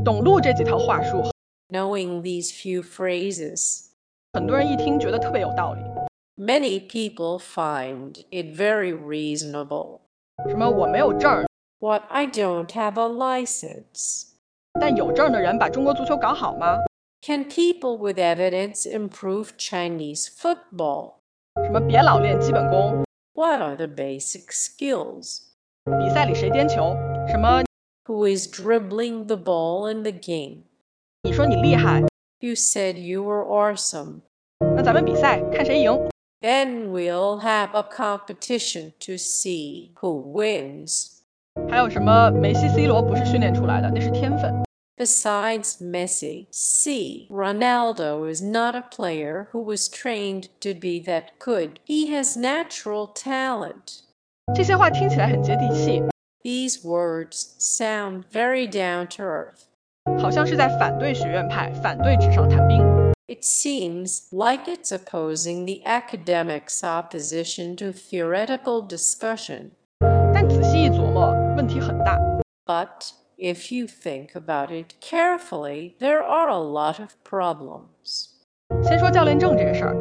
懂路这几套话术， Knowing these few phrases, 很多人一听觉得特别有道理。 many people find it very reasonable. 什么我没有证， What, I don't have a license? 但有证的人把中国足球搞好吗？ Can people with evidence improve Chinese football? 什么别老练基本功， What are the basic skills? 比赛里谁颠球，什么 Who is dribbling the ball in the game? 你说你厉害， You said you were awesome. 那咱们比赛看谁赢。 Then we'll have a competition to see who wins. 还有什么梅西、C 罗不是训练出来的，那是天分。 Besides Messi, Ronaldo is not a player who was trained to be that good. He has natural talent. 这些话听起来很接地气， These words sound very down to earth. 好像是在反对学院派，反对纸上谈兵。 It seems like it's opposing the academics' opposition to theoretical discussion. 但仔细一琢磨，问题很大。 But if you think about it carefully, there are a lot of problems. 先说教练证这个事儿，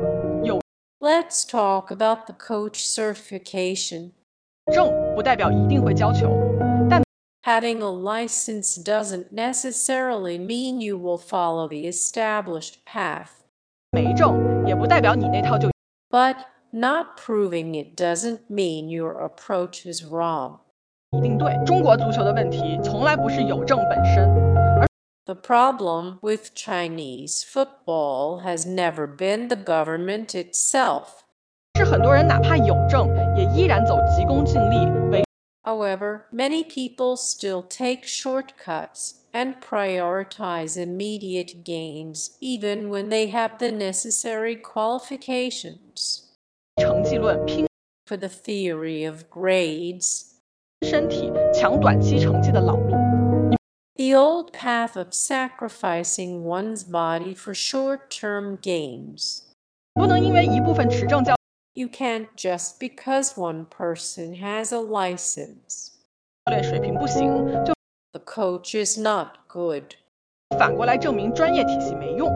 Let's talk about the coach certification. 证不代表一定会教球， Having a license doesn't necessarily mean you will follow the established path. 没证也不代表你那套就 But not proving it doesn't mean your approach is wrong. 一定对。中国足球的问题从来不是有证本身， The problem with Chinese football has never been the government itself. 是很多人哪怕有证，也依然走急功近利，唯 However, many people still take shortcuts and prioritize immediate gains even when they have the necessary qualifications. 成绩论，拼 For the theory of grades, 身体，抢短期成绩的老路。 the old path of sacrificing one's body for short-term gains. 不能因为一部分持证教 You can't just because one person has a license. 练水平不行，就 The coach is not good. 反过来证明专业体系没用。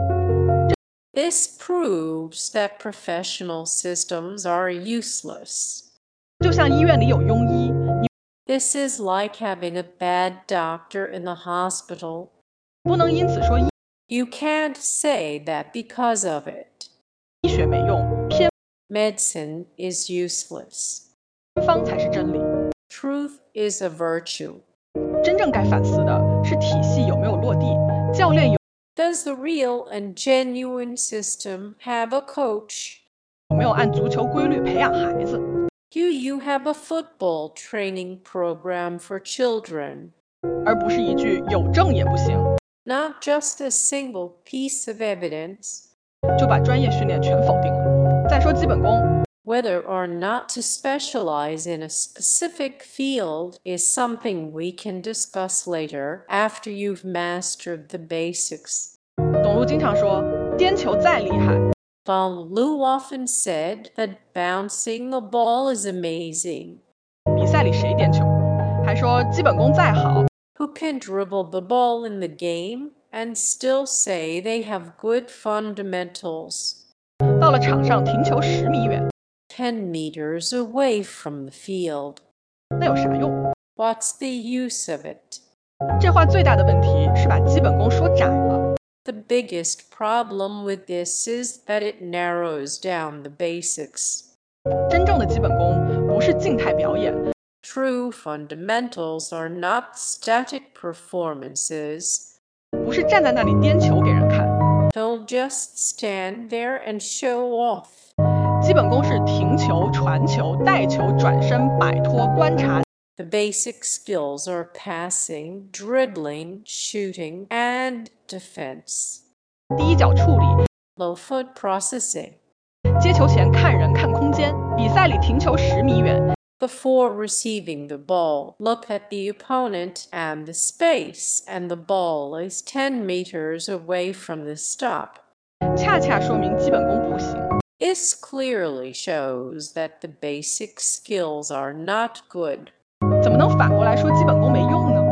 This proves that professional systems are useless. 就像医院里有庸医， This is like having a bad doctor in the hospital. 不能因此说 You can't say that because of it. 医学没用，偏 Medicine is useless. 方才是真理。 Truth is a virtue. 真正该反思的是体系有没有落地，教练有 Does the real and genuine system have a coach? 没有按足球规律培养孩子， Do you have a football training program for children? 而不是一句有证也不行， Not just a single piece of evidence. 就把专业训练全否定了。再说基本功， Whether or not to specialize in a specific field is something we can discuss later after you've mastered the basics. 董路经常说，颠球再厉害， While Lu often said that bouncing the ball is amazing. 比赛里谁颠球？还说基本功再好， Who can dribble the ball in the game and still say they have good fundamentals? 到了场上停球10米远， 10 meters away from the field. 那有啥用？ What's the use of it? 这话最大的问题是把基本功说窄了。 The biggest problem with this is that it narrows down the basics. 真正的基本功不是静态表演， True fundamentals are not static performances. 不是站在那里颠球给人看。 Don't just stand there and show off. 基本功是停球、传球、带球、转身、摆脱、观察。 The basic skills are passing, dribbling, shooting, and defense. 第一脚处理， Low foot processing. 接球前看人看空间，比赛里停球10米远， Before receiving the ball, look at the opponent and the space, and the ball is 10 meters away from the stop. 恰恰说明基本功不行。 This clearly shows that the basic skills are not good. 怎么能反过来说基本功没用呢？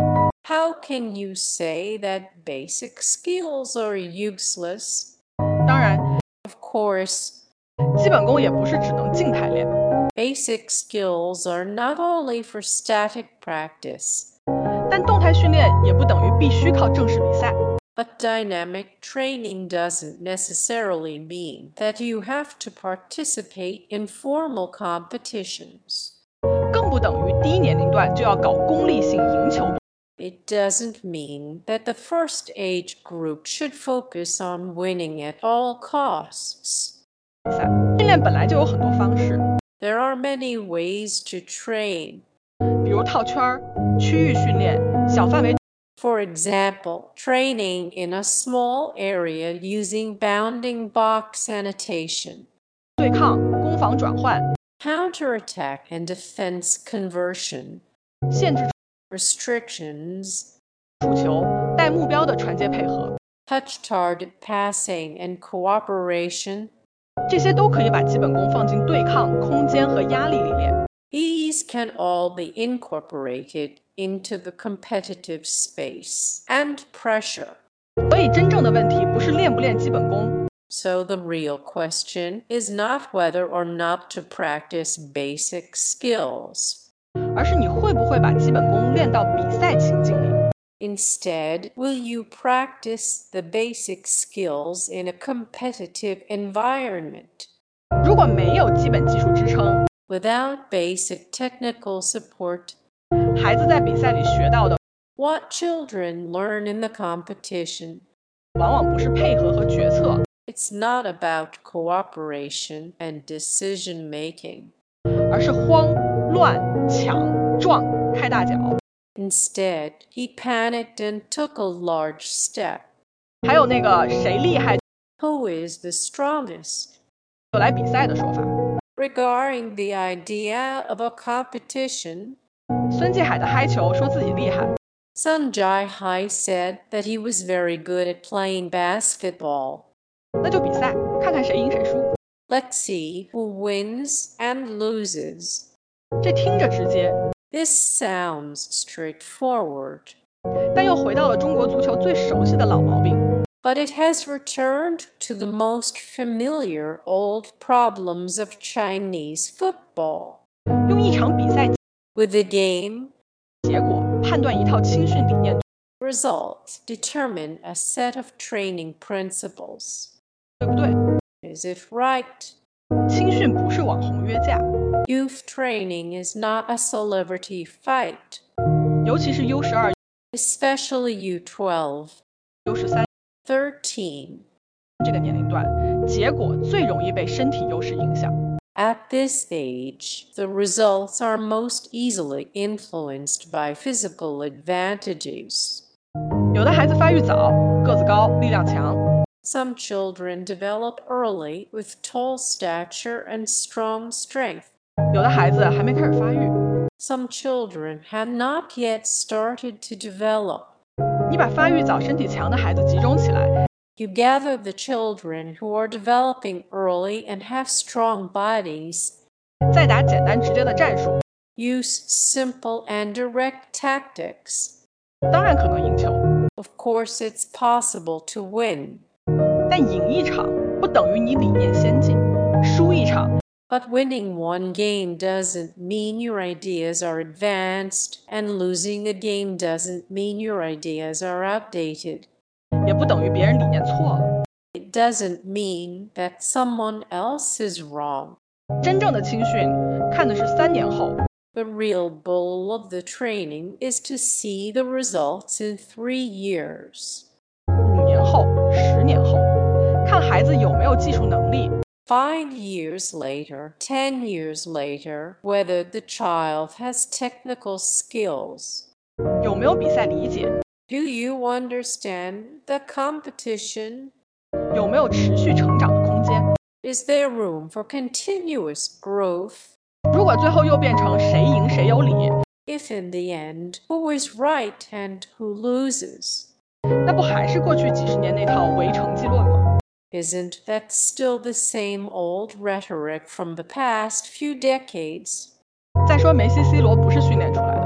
How can you say that basic skills are useless? 当然， Of course, 基本功也不是只能静态练， basic skills are not only for static practice, 但动态训练也不等于必须靠正式比赛。 but dynamic training doesn't necessarily mean that you have to participate in formal competitions. 更不等于第一年龄段就要搞功利性赢球 It doesn't mean that the first age group should focus on winning at all costs. 比赛。训练本来就有很多方式， There are many ways to train. 比如套圈、区域训练、小范围 For example, training in a small area using bounding box annotation, 对抗、攻防转换、 counterattack and defense conversion, 限制 restrictions, 出球、带目标的传接配合， touch target passing and cooperation. 这些都可以把基本功放进对抗、空间和压力里练。 These can all be incorporated into the competitive space and pressure. 所以真正的问题不是练不练基本功， So the real question is not whether or not to practice basic skills. 而是你会不会把基本功练到比赛情境里。 Instead, will you practice the basic skills in a competitive environment? 如果没有基本技术支撑， Without basic technical support, 孩子在比赛里学到的 what children learn in the competition? 往往不是配合和决策， It's not about cooperation and decision making. 而是慌、乱、抢、撞、开大脚。 Instead, he panicked and took a large step. 还有那个谁厉害 Who is the strongest? 就来比赛的说法。 Regarding the idea of a competition, 孙继海的嗨球说自己厉害， Sun Jai-hai said that he was very good at playing basketball. 那就比赛，看看谁赢谁输。 Let's see who wins and loses. 这听着直接， This sounds straightforward, 但又回到了中国足球最熟悉的老毛病。 but it has returned to the most familiar old problems of Chinese football. 用一场比赛 With the game, 结果判断一套青训理念， results determine a set of training principles. 对不对？ Is it right? 青训不是网红约架， Youth training is not a celebrity fight, 尤其是 U12、 especially U12, U13 13. 这个年龄段，结果最容易被身体优势影响。 At this age, the results are most easily influenced by physical advantages. 有的孩子发育早，个子高，力量强； Some children develop early with tall stature and strong strength. 有的孩子还没开始发育。 Some children have not yet started to develop. 你把发育早、身体强的孩子集中起来， You gather the children who are developing early and have strong bodies. 再打简单直接的战术， Use simple and direct tactics. 当然可能赢球。 Of course, it's possible to win. 但赢一场不等于你理念先进，输一场 But winning one game doesn't mean your ideas are advanced, and losing a game doesn't mean your ideas are outdated. 也不等于别人理念错了。 It doesn't mean that someone else is wrong. 真正的青训看的是3年后， The real goal of the training is to see the results in 3 years. 5年后、10年后，看孩子有没有技术能力， 5 years later, 10 years later, whether the child has technical skills. 有没有比赛理解， Do you understand the competition? 有没有持续成长的空间。 Is there room for continuous growth? 如果最后又变成谁赢谁有理， If in the end, who is right and who loses? 那不还是过去几十年那套唯成绩论吗？ Isn't that still the same old rhetoric from the past few decades? 再说梅西、C 罗不是训练出来的，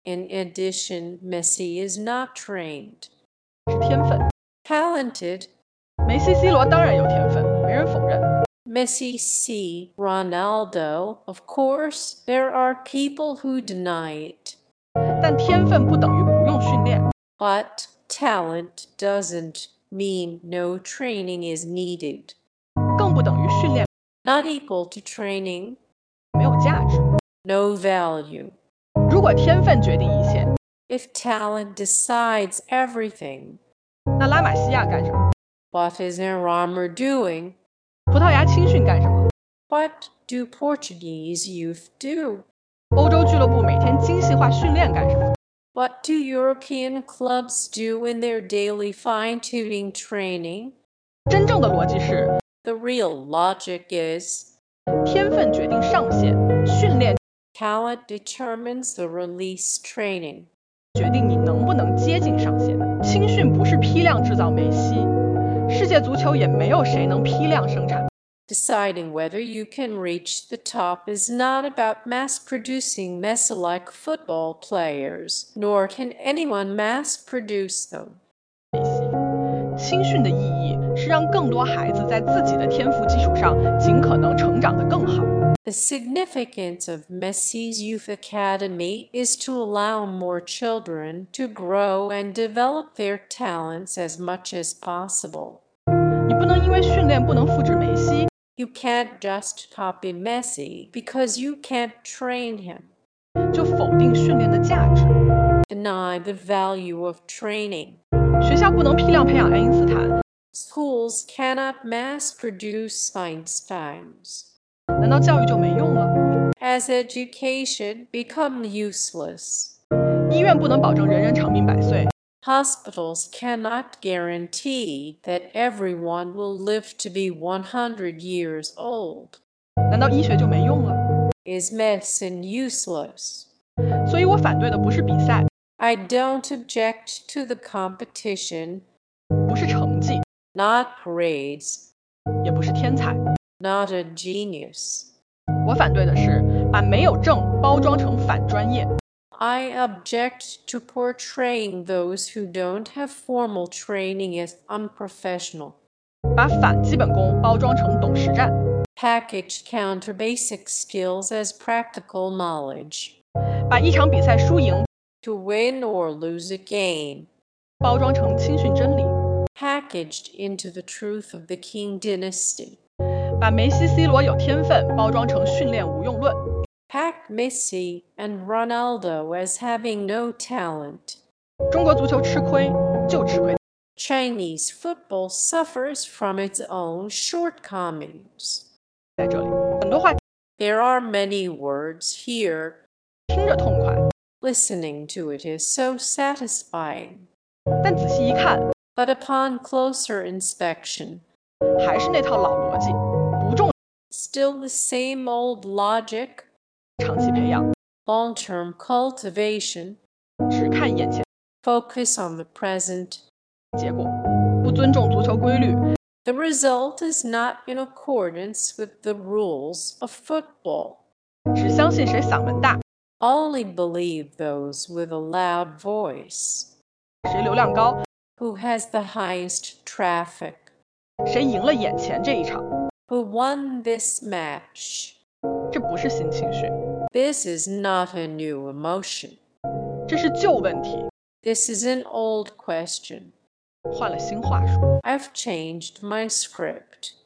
In addition, Messi is not trained. 是天分。 Talented, 梅西、C 罗当然有天分，没人否认。 Messi see Ronaldo. Of course, there are people who deny it. 但天分不等于不用训练。 But talent doesn't mean no training is needed. 更不等于训练 Not equal to training, 没有价值。 no value. 如果天分决定一切， If talent decides everything, 那拉玛西亚干什么？ what is Neymar doing? 葡萄牙青训干什么？ What do Portuguese youth do? 欧洲俱乐部每天精细化训练干什么？ What do European clubs do in their daily fine-tuning training? 真正的逻辑是， The real logic is 天分决定上限，训练 talent determines the release training. 决定你能不能接近上限。青训不是批量制造梅西，世界足球也没有谁能批量生产。 Deciding whether you can reach the top is not about mass-producing Messi-like football players, nor can anyone mass-produce them. 青训的意义是让更多孩子在自己的天赋基础上，尽可能成长得更好。 The significance of Messi's Youth Academy is to allow more children to grow and develop their talents as much as possible. 你不能因为训练不能复制梅西， You can't just copy Messi because you can't train him. 就否定训练的价值。 Deny the value of training. 学校不能批量培养爱因斯坦， Schools cannot mass-produce Einsteins. 难道教育就没用了？ Has education become useless? 医院不能保证人人长命百岁， Hospitals cannot guarantee that everyone will live to be 100 years old. 难道医学就没用了？ Is medicine useless? 所以我反对的不是比赛， I don't object to the competition, 不是成绩， not parades, 也不是天才， not a genius. 我反对的是把没有证包装成反专业。 I object to portraying those who don't have formal training as unprofessional. 把反基本功包装成懂实战， Package counter basic skills as practical knowledge. 把一场比赛输赢 To win or lose a game. 包装成青训真理， Packaged into the truth of the Qing dynasty. 把梅西、C 罗有天分包装成训练无用论， Pack Messi and Ronaldo as having no talent. 中国足球吃亏就吃亏 Chinese football suffers from its own shortcomings. 在这里，很多话 There are many words here. 听着痛快， Listening to it is so satisfying. 但仔细一看， But upon closer inspection, 还是那套老逻辑，不重 still the same old logic, 长期培养， long-term cultivation, 只看眼前 focus on the present. 结果，不尊重足球规律， The result is not in accordance with the rules of football. 只相信谁嗓门大， Only believe those with a loud voice, 谁流量高， who has the highest traffic, 谁赢了眼前这一场。 who won this match. 这不是新情绪， This is not a new emotion. 这是旧问题， This is an old question. 换了新话术。 I've changed my script.